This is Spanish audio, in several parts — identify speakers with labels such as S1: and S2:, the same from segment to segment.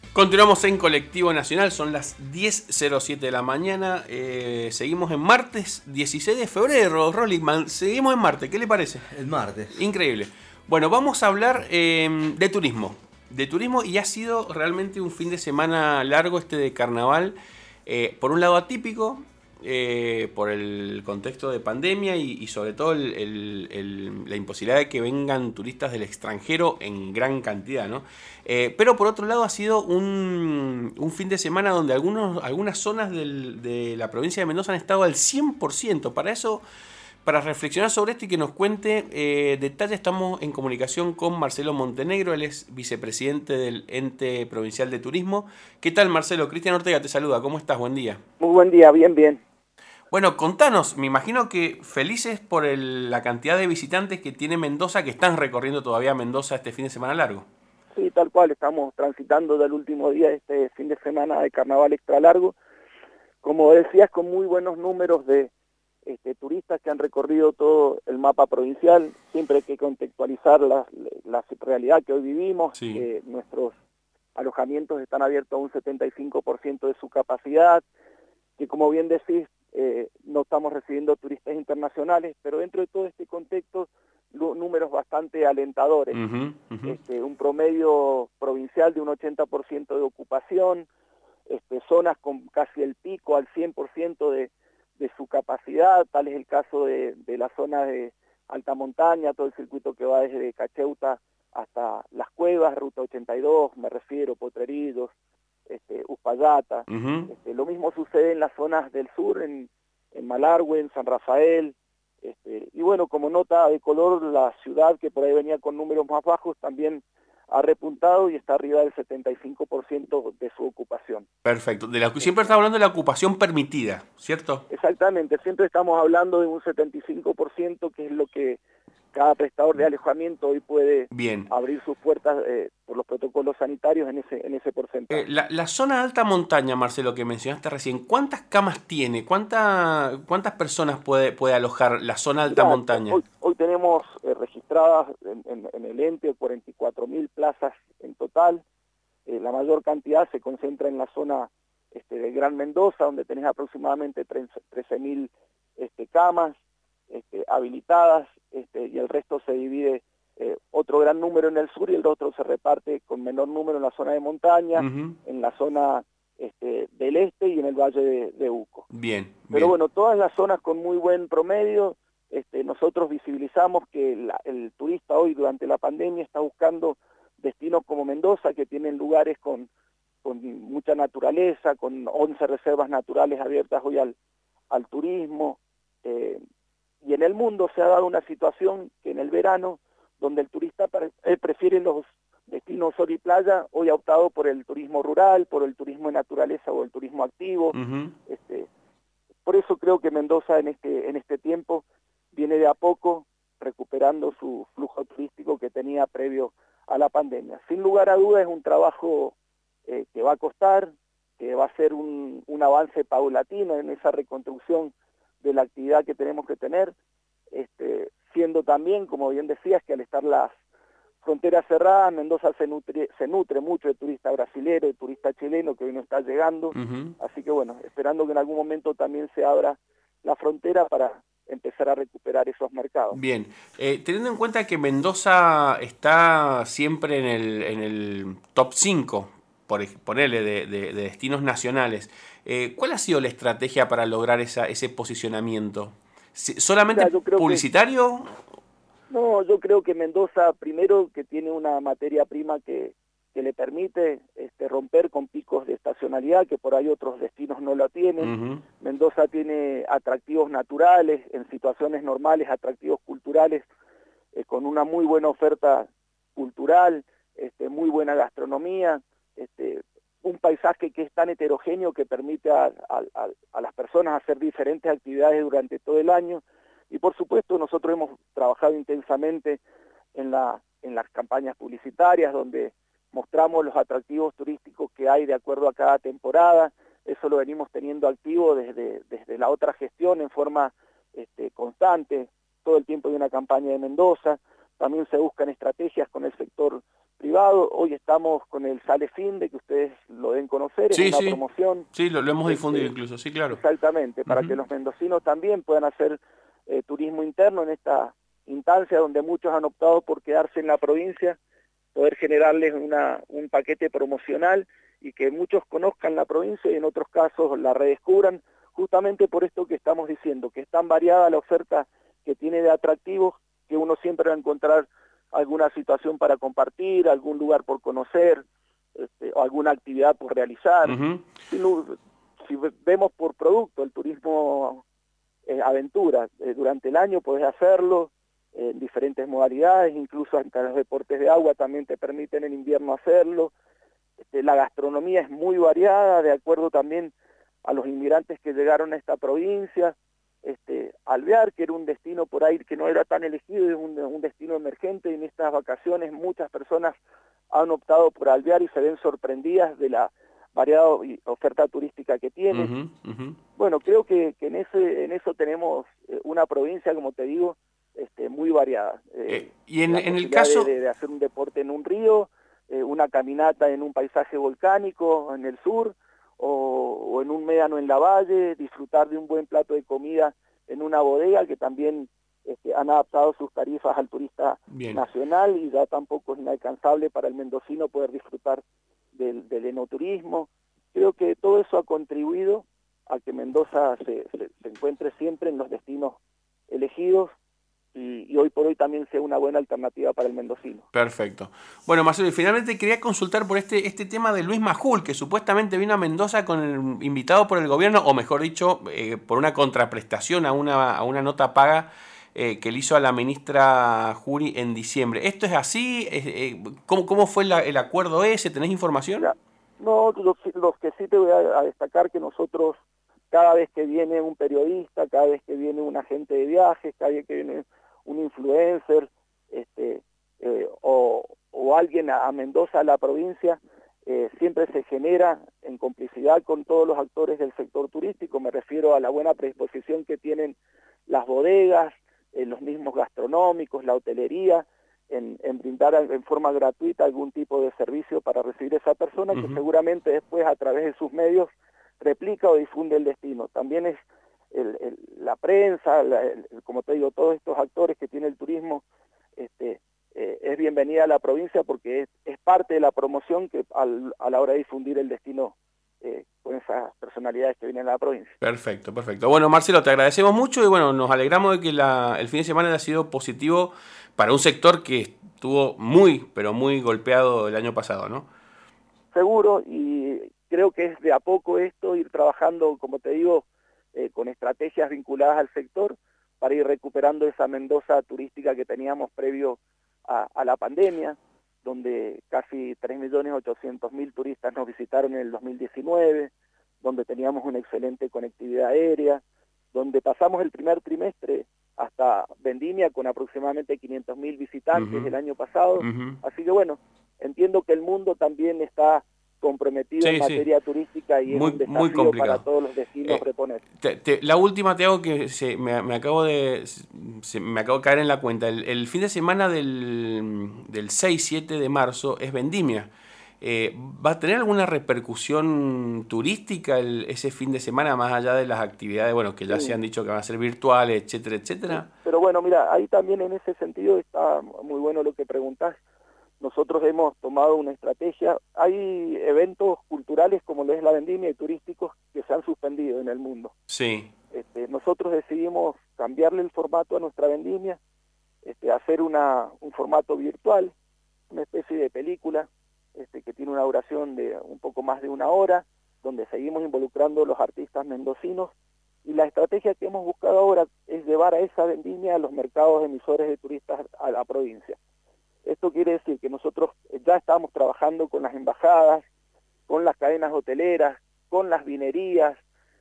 S1: Continuamos en Colectivo Nacional, son las 10:07 de la mañana, seguimos en martes 16 de febrero, Rolling, seguimos en martes, ¿qué le parece?
S2: El martes.
S1: Increíble. Bueno, vamos a hablar de turismo, y ha sido realmente un fin de semana largo este de carnaval, por un lado atípico, por el contexto de pandemia y sobre todo la imposibilidad de que vengan turistas del extranjero en gran cantidad, ¿no? Pero por otro lado ha sido un fin de semana donde algunas zonas de la provincia de Mendoza han estado al 100%. Para reflexionar sobre esto y que nos cuente detalles, estamos en comunicación con Marcelo Montenegro, él es vicepresidente del Ente Provincial de Turismo. ¿Qué tal, Marcelo? Cristian Ortega te saluda, ¿cómo estás? Buen día.
S3: Muy buen día, bien, bien.
S1: Bueno, contanos, me imagino que felices por la cantidad de visitantes que tiene Mendoza, que están recorriendo todavía Mendoza este fin de semana largo.
S3: Sí, tal cual, estamos transitando del último día de este fin de semana de carnaval extra largo. Como decías, con muy buenos números de turistas que han recorrido todo el mapa provincial. Siempre hay que contextualizar la realidad que hoy vivimos.
S1: Sí.
S3: Nuestros alojamientos están abiertos a un 75% de su capacidad, que como bien decís, no estamos recibiendo turistas internacionales, pero dentro de todo este contexto, números bastante alentadores. Un promedio provincial de un 80% de ocupación, zonas con casi el pico al 100% de su capacidad, tal es el caso de la zona de alta montaña, todo el circuito que va desde Cacheuta hasta Las Cuevas, Ruta 82, me refiero, Potrerillos, Uspallata. Lo mismo sucede en las zonas del sur, en Malargüe, en San Rafael, y bueno, como nota de color, la ciudad que por ahí venía con números más bajos también ha repuntado y está arriba del 75% de su ocupación.
S1: Perfecto. Siempre está hablando de la ocupación permitida, ¿cierto?
S3: Exactamente, siempre estamos hablando de un 75%, que es lo que cada prestador de alojamiento hoy puede abrir sus puertas por los protocolos sanitarios en ese porcentaje.
S1: La zona de alta montaña, Marcelo, que mencionaste recién, ¿cuántas camas tiene? ¿Cuántas personas puede alojar la zona de alta montaña?
S3: Hoy tenemos registradas en el ente 44.000 plazas en total. La mayor cantidad se concentra en la zona de Gran Mendoza, donde tenés aproximadamente 13.000 camas habilitadas, y el resto se divide, otro gran número en el sur y el otro se reparte con menor número en la zona de montaña, en la zona del este y en el valle de Uco. Pero bueno, todas las zonas con muy buen promedio. Nosotros visibilizamos que el turista hoy durante la pandemia está buscando destinos como Mendoza, que tienen lugares con mucha naturaleza, con 11 reservas naturales abiertas hoy al turismo, y en el mundo se ha dado una situación que en el verano, donde el turista prefiere los destinos sol y playa, hoy ha optado por el turismo rural, por el turismo de naturaleza o el turismo activo. Por eso creo que Mendoza en este tiempo viene de a poco recuperando su flujo turístico que tenía previo a la pandemia. Sin lugar a dudas es un trabajo que va a costar, que va a ser un avance paulatino en esa reconstrucción de la actividad que tenemos que tener, siendo también, como bien decías, que al estar las fronteras cerradas, Mendoza se nutre mucho de turista brasilero, de turista chileno que hoy no está llegando, así que bueno, esperando que en algún momento también se abra la frontera para empezar a recuperar esos mercados.
S1: Bien, teniendo en cuenta que Mendoza está siempre en el top 5, ponerle de destinos nacionales, ¿cuál ha sido la estrategia para lograr ese posicionamiento? ¿Solamente publicitario?
S3: No, yo creo que Mendoza, primero, que tiene una materia prima que le permite romper con picos de estacionalidad, que por ahí otros destinos no lo tienen. Mendoza tiene atractivos naturales, en situaciones normales, atractivos culturales, con una muy buena oferta cultural, muy buena gastronomía, un paisaje que es tan heterogéneo que permite a las personas hacer diferentes actividades durante todo el año. Y por supuesto nosotros hemos trabajado intensamente en las campañas publicitarias, donde mostramos los atractivos turísticos que hay de acuerdo a cada temporada. Eso lo venimos teniendo activo desde la otra gestión en forma constante. Todo el tiempo hay una campaña de Mendoza. También se buscan estrategias con el sector privado. Hoy estamos con el Sale Fin, de que ustedes lo deben conocer, es
S1: Sí,
S3: una
S1: sí.
S3: promoción.
S1: Sí, lo hemos difundido incluso, sí, claro.
S3: Exactamente, para que los mendocinos también puedan hacer turismo interno en esta instancia donde muchos han optado por quedarse en la provincia, poder generarles un paquete promocional y que muchos conozcan la provincia y en otros casos la redescubran, justamente por esto que estamos diciendo, que es tan variada la oferta que tiene de atractivos que uno siempre va a encontrar alguna situación para compartir, algún lugar por conocer, o alguna actividad por realizar. Si vemos por producto el turismo aventura, durante el año podés hacerlo en diferentes modalidades, incluso hasta los deportes de agua también te permiten en invierno hacerlo. La gastronomía es muy variada, de acuerdo también a los inmigrantes que llegaron a esta provincia. Alvear, que era un destino por ahí que no era tan elegido, es un destino emergente, y en estas vacaciones muchas personas han optado por Alvear y se ven sorprendidas de la variada oferta turística que tiene. Bueno, creo que en eso tenemos una provincia, como te digo, muy variada.
S1: Y en el
S3: caso
S1: caso
S3: de hacer un deporte en un río, una caminata en un paisaje volcánico en el sur, o en un médano en la valle, disfrutar de un buen plato de comida en una bodega, que también han adaptado sus tarifas al turista nacional, y ya tampoco es inalcanzable para el mendocino poder disfrutar del enoturismo. Creo que todo eso ha contribuido a que Mendoza se encuentre siempre en los destinos elegidos, y hoy por hoy también sea una buena alternativa para el mendocino.
S1: Perfecto. Bueno, Marcelo, y finalmente quería consultar por este tema de Luis Majul, que supuestamente vino a Mendoza con el invitado por el gobierno, o mejor dicho, por una contraprestación a una nota paga que le hizo a la ministra Jury en diciembre. ¿Esto es así? ¿Cómo fue el acuerdo ese? ¿Tenés información?
S3: Mira, no, los que sí te voy a destacar, que nosotros, cada vez que viene un periodista, cada vez que viene un agente de viajes, cada vez que viene un influencer, o alguien a Mendoza, a la provincia, siempre se genera en complicidad con todos los actores del sector turístico. Me refiero a la buena predisposición que tienen las bodegas, los mismos gastronómicos, la hotelería, en brindar en forma gratuita algún tipo de servicio para recibir a esa persona, que seguramente después, a través de sus medios, replica o difunde el destino. También es la prensa, como te digo, todos estos actores que tiene el turismo, es bienvenida a la provincia, porque es parte de la promoción que a la hora de difundir el destino con esas personalidades que vienen a la provincia.
S1: Perfecto, perfecto. Bueno, Marcelo, te agradecemos mucho y bueno, nos alegramos de que el fin de semana haya sido positivo para un sector que estuvo muy, pero muy golpeado el año pasado, ¿no?
S3: Seguro, y creo que es de a poco esto, ir trabajando, como te digo, con estrategias vinculadas al sector para ir recuperando esa Mendoza turística que teníamos previo a la pandemia, donde casi 3.800.000 turistas nos visitaron en el 2019, donde teníamos una excelente conectividad aérea, donde pasamos el primer trimestre hasta Vendimia con aproximadamente 500.000 visitantes el año pasado. Así que bueno, entiendo que el mundo también está comprometido en materia turística, y es un desafío para todos los destinos reponer.
S1: La última te hago que me acabo de caer en la cuenta. El fin de semana del 6-7 de marzo es Vendimia. ¿Va a tener alguna repercusión turística ese fin de semana, más allá de las actividades, bueno, que ya se han dicho que van a ser virtuales, etcétera, etcétera?
S3: Sí. Pero bueno, mira, ahí también en ese sentido está muy bueno lo que preguntás. Nosotros hemos tomado una estrategia. Hay eventos culturales como lo es la Vendimia y turísticos que se han suspendido en el mundo.
S1: Sí.
S3: Nosotros decidimos cambiarle el formato a nuestra Vendimia, hacer un formato virtual, una especie de película que tiene una duración de un poco más de 1 hora, donde seguimos involucrando a los artistas mendocinos, y la estrategia que hemos buscado ahora es llevar a esa Vendimia a los mercados emisores de turistas a la provincia. Esto quiere decir que nosotros ya estamos trabajando con las embajadas, con las cadenas hoteleras, con las vinerías,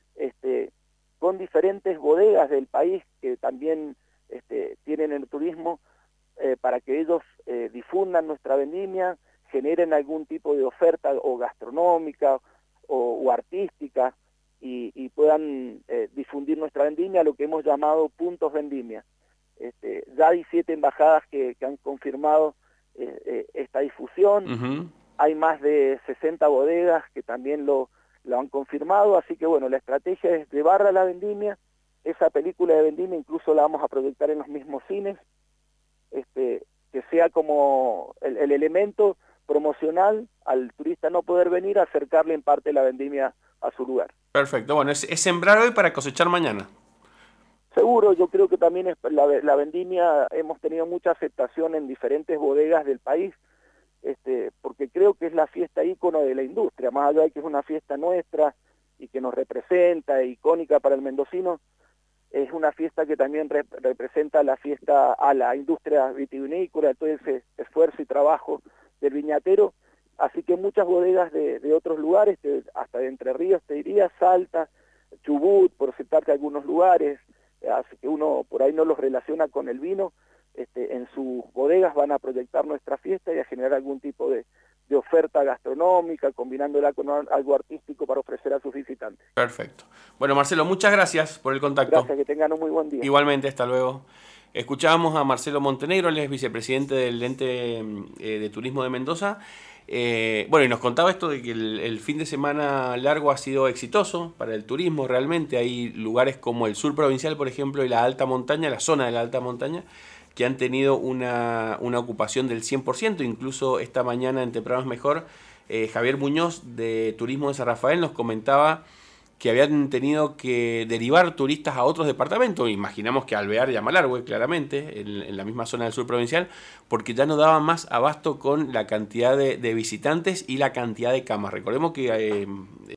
S3: con diferentes bodegas del país que también tienen el turismo, para que ellos difundan nuestra vendimia, generen algún tipo de oferta o gastronómica o artística, y puedan difundir nuestra vendimia, lo que hemos llamado puntos vendimia. Ya hay 7 embajadas que han confirmado esta difusión.
S1: Ujú.
S3: Hay más de 60 bodegas que también lo han confirmado, así que bueno, la estrategia es llevar a la vendimia. Esa película de vendimia incluso la vamos a proyectar en los mismos cines, que sea como el elemento promocional al turista no poder venir, a acercarle en parte la vendimia a su lugar.
S1: Perfecto, bueno, es sembrar hoy para cosechar mañana.
S3: Seguro, yo creo que también la vendimia hemos tenido mucha aceptación en diferentes bodegas del país, porque creo que es la fiesta ícono de la industria, más allá de que es una fiesta nuestra y que nos representa, icónica para el mendocino, es una fiesta que también representa la fiesta a la industria vitivinícola, todo ese esfuerzo y trabajo del viñatero, así que muchas bodegas de otros lugares, hasta de Entre Ríos te diría, Salta, Chubut, por citarte algunos lugares, así que uno por ahí no los relaciona con el vino, en sus bodegas van a proyectar nuestra fiesta y a generar algún tipo de oferta gastronómica, combinándola con algo artístico para ofrecer a sus visitantes.
S1: Perfecto. Bueno, Marcelo, muchas gracias por el contacto.
S3: Gracias, que tengan un muy buen día.
S1: Igualmente, hasta luego. Escuchábamos a Marcelo Montenegro, él es vicepresidente del ente de turismo de Mendoza. Bueno, y nos contaba esto de que el fin de semana largo ha sido exitoso para el turismo realmente. Hay lugares como el sur provincial, por ejemplo, y la alta montaña, la zona de la alta montaña, que han tenido una ocupación del 100%. Incluso esta mañana en Temprano es Mejor, Javier Muñoz de Turismo de San Rafael nos comentaba que habían tenido que derivar turistas a otros departamentos, imaginamos que Alvear y a Malargüe, claramente, en la misma zona del sur provincial, porque ya no daban más abasto con la cantidad de visitantes y la cantidad de camas. Recordemos que